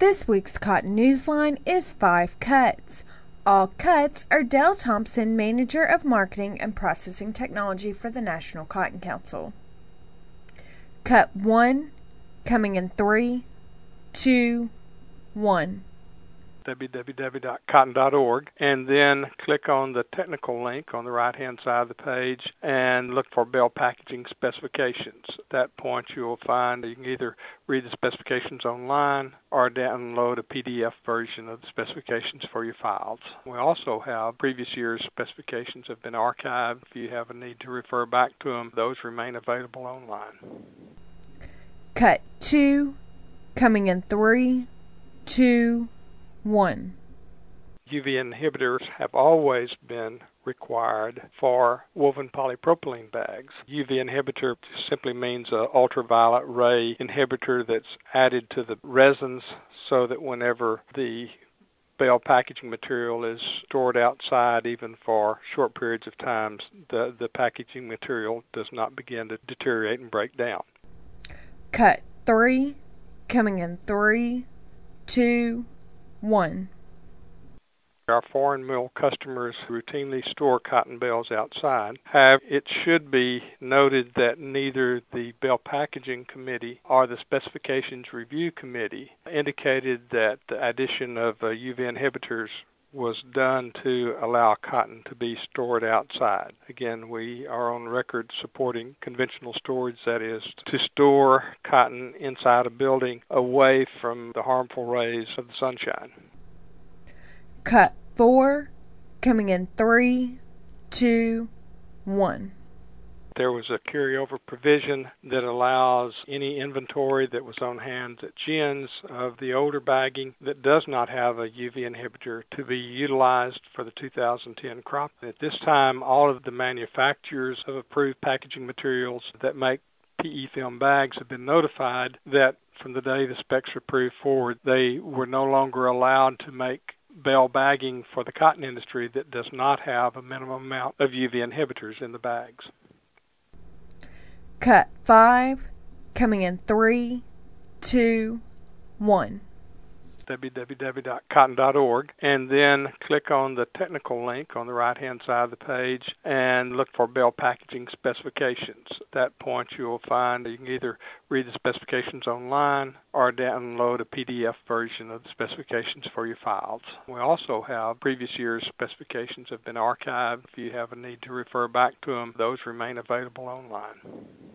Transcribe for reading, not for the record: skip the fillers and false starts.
This week's Cotton Newsline is 5 cuts. All cuts are Dale Thompson, Manager of Marketing and Processing Technology for the National Cotton Council. Cut 1, coming in 3, 2, 1. www.cotton.org, and then click on the technical link on the right-hand side of the page and look for bale packaging specifications. At that point, you'll find you can either read the specifications online or download a PDF version of the specifications for your files. We also have previous year's specifications have been archived. If you have a need to refer back to them, those remain available online. Cut 2, coming in 3, 2, 1. UV inhibitors have always been required for woven polypropylene bags. UV inhibitor simply means an ultraviolet ray inhibitor that's added to the resins so that whenever the bale packaging material is stored outside, even for short periods of time, the packaging material does not begin to deteriorate and break down. Cut 3, coming in 3, 2, 1. Our foreign mill customers routinely store cotton bales outside. However, it should be noted that neither the Bale Packaging Committee or the Specifications Review Committee indicated that the addition of UV inhibitors was done to allow cotton to be stored outside. Again, we are on record supporting conventional storage, that is, to store cotton inside a building away from the harmful rays of the sunshine. Cut 4, coming in 3, 2, 1. There was a carryover provision that allows any inventory that was on hand at GINS of the older bagging that does not have a UV inhibitor to be utilized for the 2010 crop. At this time, all of the manufacturers of approved packaging materials that make PE film bags have been notified that from the day the specs were approved forward, they were no longer allowed to make bale bagging for the cotton industry that does not have a minimum amount of UV inhibitors in the bags. Cut 5, coming in 3, 2, 1. www.cotton.org, and then click on the technical link on the right-hand side of the page and look for bale packaging specifications. At that point, you'll find you can either read the specifications online or download a PDF version of the specifications for your files. We also have previous year's specifications have been archived. If you have a need to refer back to them, those remain available online.